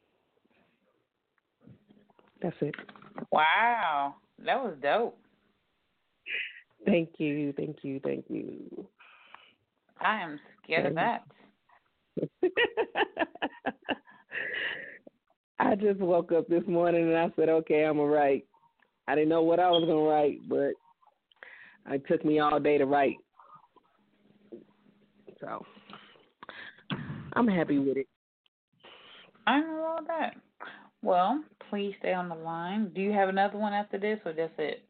That's it. Wow, that was dope. Thank you. I am scared of that. I just woke up this morning and I said, okay, I'm going to write. I didn't know what I was going to write, but it took me all day to write. So I'm happy with it. I know all that. Well, please stay on the line. Do you have another one after this, or that's it?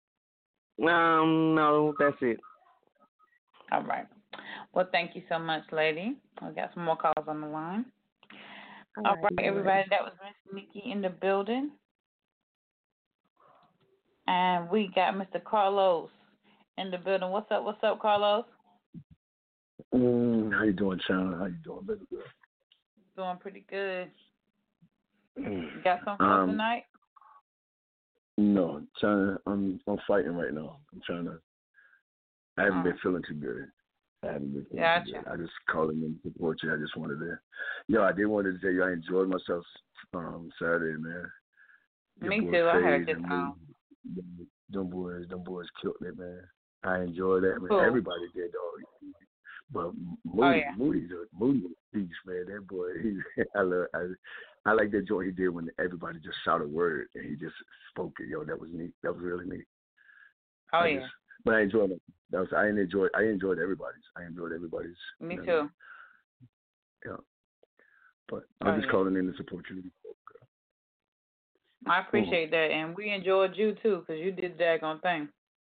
No, that's it. All right. Well, thank you so much, lady. We got some more calls on the line. All right, everybody. That was Miss Nikki in the building. And we got Mr. Carlos in the building. What's up, Carlos? How you doing, China? How you doing, baby girl? Doing pretty good. You got something for tonight? No, China. I'm fighting right now. I haven't been feeling too good. I just called in to support you. I just wanted to. I did want to tell you I enjoyed myself Saturday, man. Me too. I had a good time. Them boys killed it, man. I enjoyed that, man. Cool. Everybody did, dog. But Moody's a beast, man. That boy, I like that joint he did when everybody just shouted a word and he just spoke it. Yo, that was neat. That was really neat. But I enjoyed it. I enjoyed everybody's. Me too. Yeah. But I'm just calling in to support you. I appreciate that, and we enjoyed you too, because you did the daggone thing.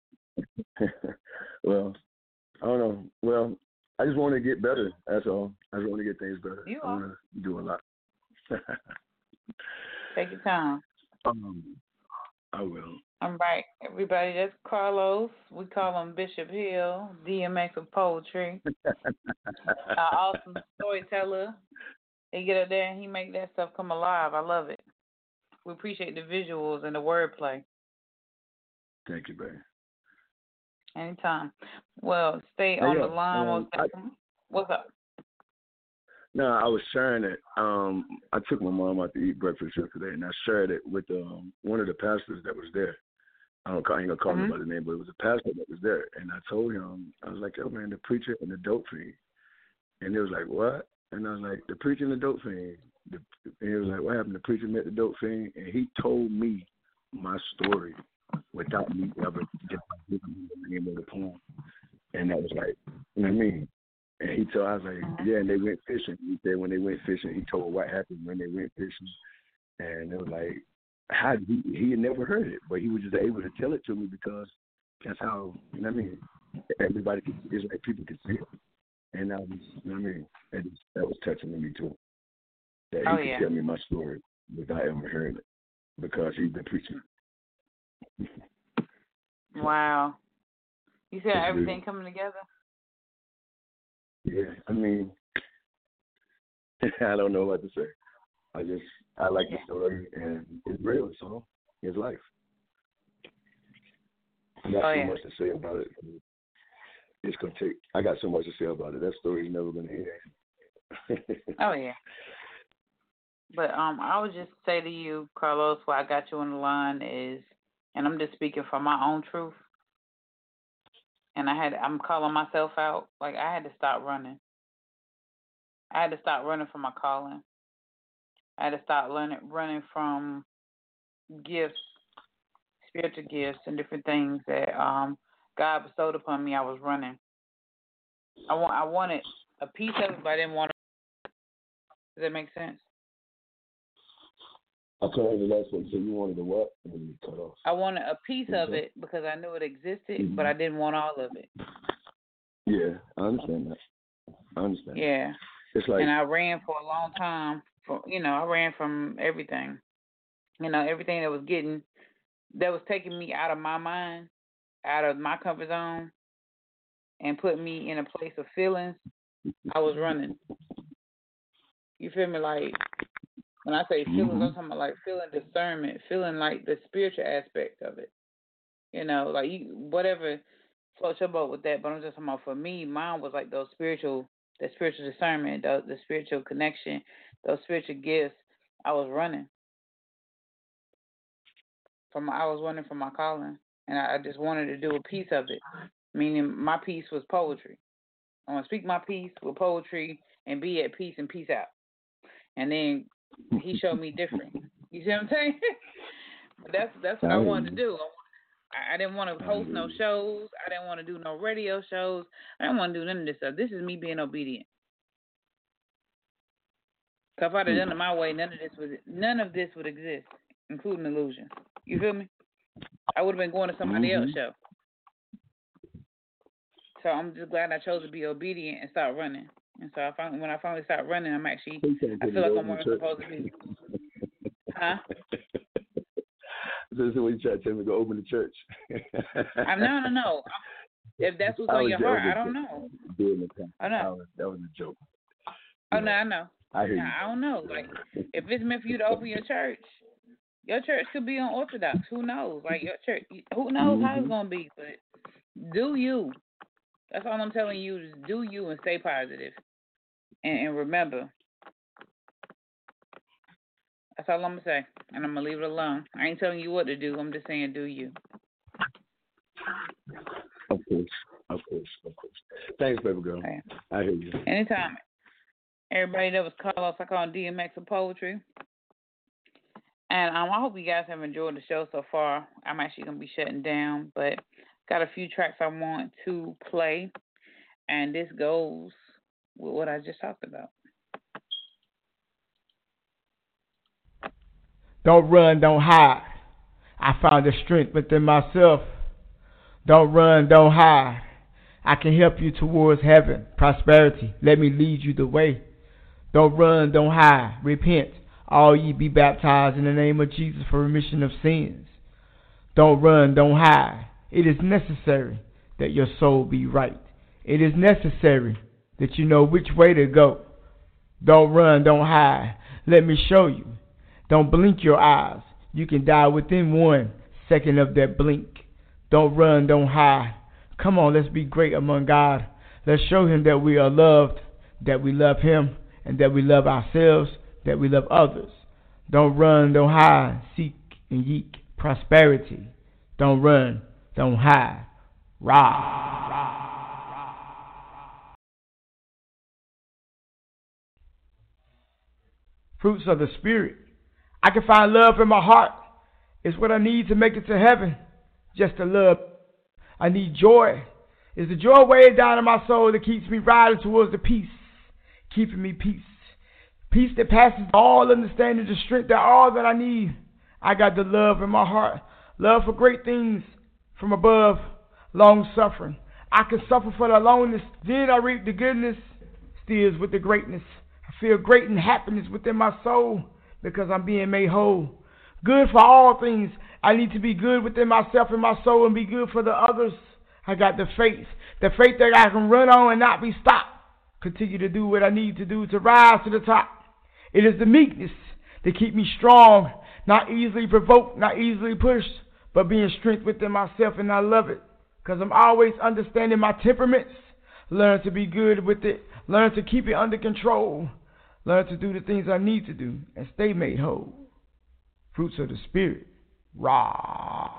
Well, I don't know. Well, I just want to get better. That's all. I just want to get things better. You I want to do a lot. Take your time. I will. All right, everybody. That's Carlos. We call him Bishop Hill, DMX of poetry. Awesome storyteller. He get up there and he make that stuff come alive. I love it. We appreciate the visuals and the wordplay. Thank you, baby. Anytime. Well, stay on the line. What's up? No, I was sharing it. I took my mom out to eat breakfast yesterday, and I shared it with one of the pastors that was there. I ain't gonna call him by the name, but it was a pastor that was there, and I told him, I was like, "Yo, man, the preacher and the dope fiend," and he was like, "What?" And I was like, "The preacher and the dope fiend." And he was like, "What happened? The preacher met the dope fiend," and he told me my story without me ever just giving me the name of the poem, and that was like, you know what I mean? And I was like, yeah, and they went fishing. He said when they went fishing, he told what happened when they went fishing. And it was like, he had never heard it, but he was just able to tell it to me because that's how, you know what I mean? Everybody could, it's like people could see it. And that was, you know what I mean? That was touching to me too. That he could tell me my story without ever hearing it because he's been preaching. Wow. You said everything coming together? Yeah, I mean, I don't know what to say. I like the story, and it's real, so it's life. I got so much to say about it. It's gonna take. I got so much to say about it. That story's never gonna end. Oh yeah. But I would just say to you, Carlos, why I got you on the line is, and I'm just speaking from my own truth. And I'm calling myself out. Like, I had to stop running. I had to stop running from my calling. I had to stop running from gifts, spiritual gifts, and different things that God bestowed upon me. I was running. I wanted a piece of it, but I didn't want it. Does that make sense? I told you the last one. So you wanted the what? And then you cut off. I wanted a piece of it because I knew it existed, but I didn't want all of it. Yeah, I understand that. Yeah. It's like, and I ran for a long time. I ran from everything. Everything that was taking me out of my mind, out of my comfort zone, and putting me in a place of feelings. I was running. You feel me? Like, when I say feelings, I'm talking about like feeling discernment, feeling like the spiritual aspect of it. Like whatever floats your boat with that. But I'm just talking about, for me, mine was like the spiritual discernment, the spiritual connection, those spiritual gifts. I was running from my calling, and I just wanted to do a piece of it. Meaning, my piece was poetry. I want to speak my piece with poetry and be at peace and peace out. And then he showed me different. You see what I'm saying? That's what I wanted to do. I didn't want to host no shows. I didn't want to do no radio shows. I didn't want to do none of this stuff. This is me being obedient. If I'd have done it my way, none of this would exist, including Illusion. You feel me? I would have been going to somebody else's show. So I'm just glad I chose to be obedient and start running. And so when I finally start running, I feel like I'm where I'm supposed to be. Huh? This is what you try to tell me to go open the church. No. If that's what's on your heart, I don't know. I know. That was a joke. Oh, no, I know. I hear you. I don't know. Like, if it's meant for you to open your church could be unorthodox. Who knows? Like, your church, who knows how it's going to be? But do you. That's all I'm telling you is do you and stay positive. And remember, that's all I'm going to say. And I'm going to leave it alone. I ain't telling you what to do. I'm just saying do you. Of course. Thanks, baby girl. Okay. I hear you. Anytime. Everybody that was Carlos, I call him DMX of Poetry. And I hope you guys have enjoyed the show so far. I'm actually going to be shutting down, but got a few tracks I want to play. And this goes with what I just talked about. Don't run, don't hide. I found the strength within myself. Don't run, don't hide. I can help you towards heaven, prosperity. Let me lead you the way. Don't run, don't hide. Repent, all ye be baptized in the name of Jesus for remission of sins. Don't run, don't hide. It is necessary that your soul be right. It is necessary that you know which way to go. Don't run, don't hide. Let me show you. Don't blink your eyes. You can die within 1 second of that blink. Don't run, don't hide. Come on, let's be great among God. Let's show him that we are loved, that we love him, and that we love ourselves, that we love others. Don't run, don't hide. Seek and yeek prosperity. Don't run, don't hide. Rah. Fruits of the Spirit. I can find love in my heart. It's what I need to make it to heaven. Just to love. I need joy. It's the joy way down in my soul that keeps me riding towards the peace. Keeping me peace. Peace that passes all understanding, the strength that all that I need. I got the love in my heart. Love for great things from above. Long suffering. I can suffer for the loneliness. Then I reap the goodness. Steals with the greatness. I feel great and happiness within my soul because I'm being made whole. Good for all things. I need to be good within myself and my soul and be good for the others. I got the faith that I can run on and not be stopped. Continue to do what I need to do to rise to the top. It is the meekness that keep me strong, not easily provoked, not easily pushed, but being strength within myself, and I love it because I'm always understanding my temperaments. Learn to be good with it. Learn to keep it under control. Learn to do the things I need to do and stay made whole. Fruits of the Spirit. Rah.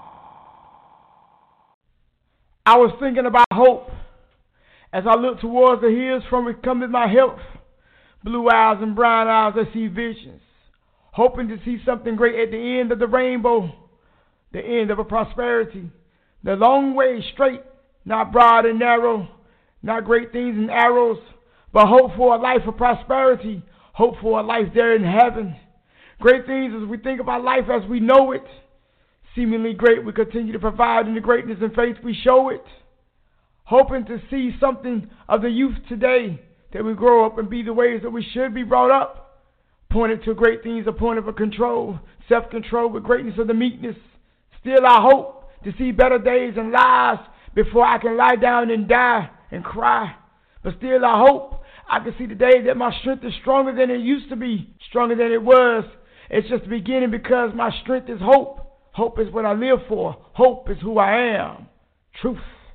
I was thinking about hope as I look towards the hills from which cometh my help. Blue eyes and brown eyes, I see visions. Hoping to see something great at the end of the rainbow. The end of a prosperity. The long way straight, not broad and narrow. Not great things and arrows, but hope for a life of prosperity. Hope for a life there in heaven. Great things as we think about life as we know it. Seemingly great, we continue to provide in the greatness and faith we show it. Hoping to see something of the youth today, that we grow up and be the ways that we should be brought up. Pointed to great things, a point of a control, self-control with greatness of the meekness. Still I hope to see better days and lives before I can lie down and die and cry. But still I hope I can see the day that my strength is stronger than it used to be, stronger than it was. It's just the beginning because my strength is hope. Hope is what I live for. Hope is who I am. Truth.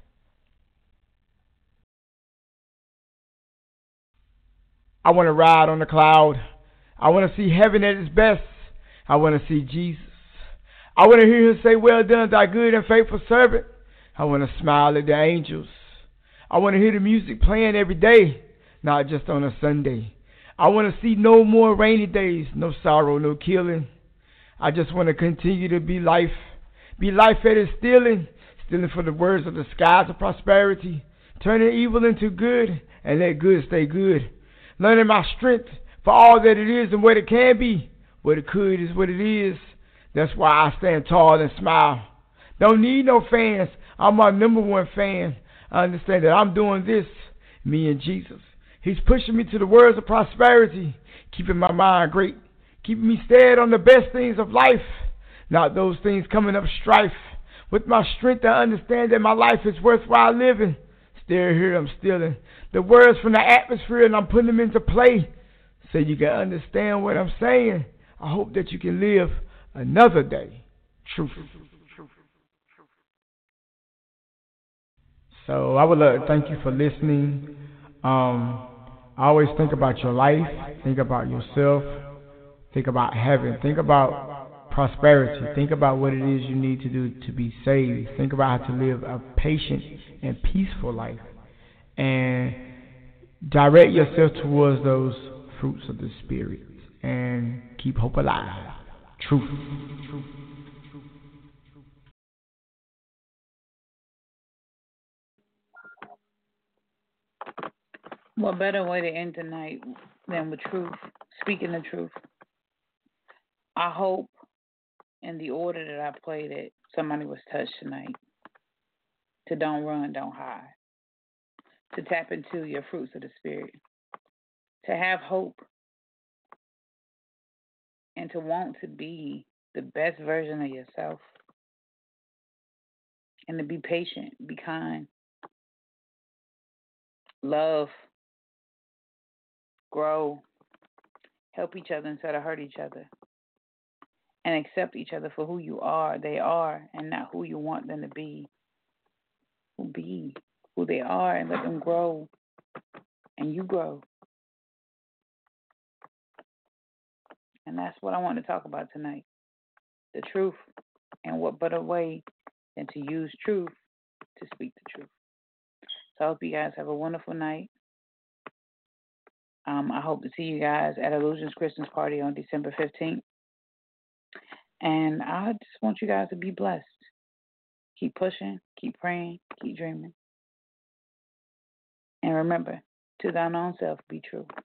I want to ride on the cloud. I want to see heaven at its best. I want to see Jesus. I want to hear him say, well done, thy good and faithful servant. I want to smile at the angels. I want to hear the music playing every day, not just on a Sunday. I want to see no more rainy days, no sorrow, no killing. I just want to continue to be life, Be life that is stealing for the words of the skies of prosperity, turning evil into good and let good stay good. Learning my strength for all that it is and what it can be. What it could is what it is. That's why I stand tall and smile. Don't need no fans. I'm my number one fan. I understand that I'm doing this, me and Jesus. He's pushing me to the words of prosperity, keeping my mind great, keeping me stead on the best things of life, not those things coming up strife. With my strength, I understand that my life is worthwhile living. Still here, I'm stealing the words from the atmosphere and I'm putting them into play so you can understand what I'm saying. I hope that you can live another day. Truth. So I would love to thank you for listening. Always think about your life. Think about yourself. Think about heaven. Think about prosperity. Think about what it is you need to do to be saved. Think about how to live a patient and peaceful life. And direct yourself towards those fruits of the Spirit. And keep hope alive. Truth. What better way to end tonight than with truth, speaking the truth. I hope in the order that I played it, somebody was touched tonight. To don't run, don't hide. To tap into your fruits of the Spirit. To have hope. And to want to be the best version of yourself. And to be patient, be kind. Love. Grow. Help each other instead of hurt each other. And accept each other for who you are, they are, and not who you want them to be. Be who they are and let them grow. And you grow. And that's what I want to talk about tonight. The truth. And what better way than to use truth to speak the truth. So I hope you guys have a wonderful night. I hope to see you guys at Illusions Christmas Party on December 15th. And I just want you guys to be blessed. Keep pushing, keep praying, keep dreaming. And remember, to thine own self be true.